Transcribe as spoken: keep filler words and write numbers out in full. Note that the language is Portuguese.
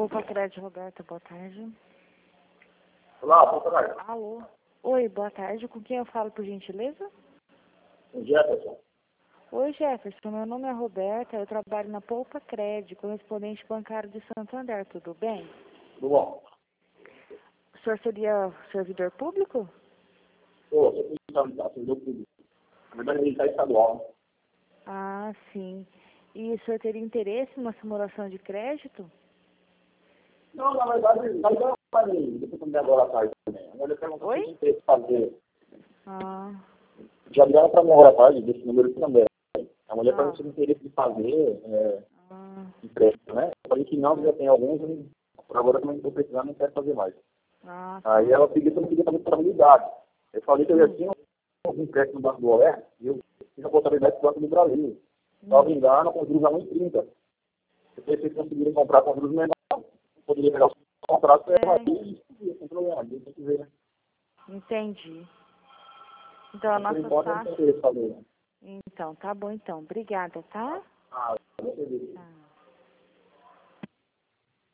Poupa Crédito, Roberta, boa tarde. Olá, boa tarde. Alô? Oi, boa tarde. Com quem eu falo, por gentileza? O Jefferson. Oi, Jefferson. Meu nome é Roberta. Eu trabalho na Poupa Crédito, correspondente bancário de Santo André. Tudo bem? Tudo bom? O senhor seria servidor público? Pô, você tem que estar servidor público. Na verdade, ele está estadual, né? Ah, sim. E o senhor teria interesse numa simulação de crédito? Não, na verdade, vai dar para mim. Depois também agora à tarde também. A mulher perguntou se Oi? tem interesse em fazer. Ah, Já ligaram para mim agora à tarde, desse número aqui também. A mulher ah, perguntou se tem interesse de fazer é, ah, empréstimo, né? Eu falei que não, já tem alguns, e por agora também estou precisando, não quero fazer mais. ah, Aí tá. ela pediu se eu não queria fazer contabilidade. Eu falei que eu já Hum, tinha um empréstimo no Banco do Oeste e eu fiz a contabilidade do Banco do Brasil. Só me hum. engano, com juros a um e trinta. Depois vocês conseguirem comprar com juros menores, poderia pegar o contrato e levar É, aqui e sem problema, tem que ver, né? entendi. Então, a Mas por nossa enquanto eu não taxa... tenho interesse em fazer. Então, tá bom então. Obrigada, tá? Ah, eu não sei. Tá.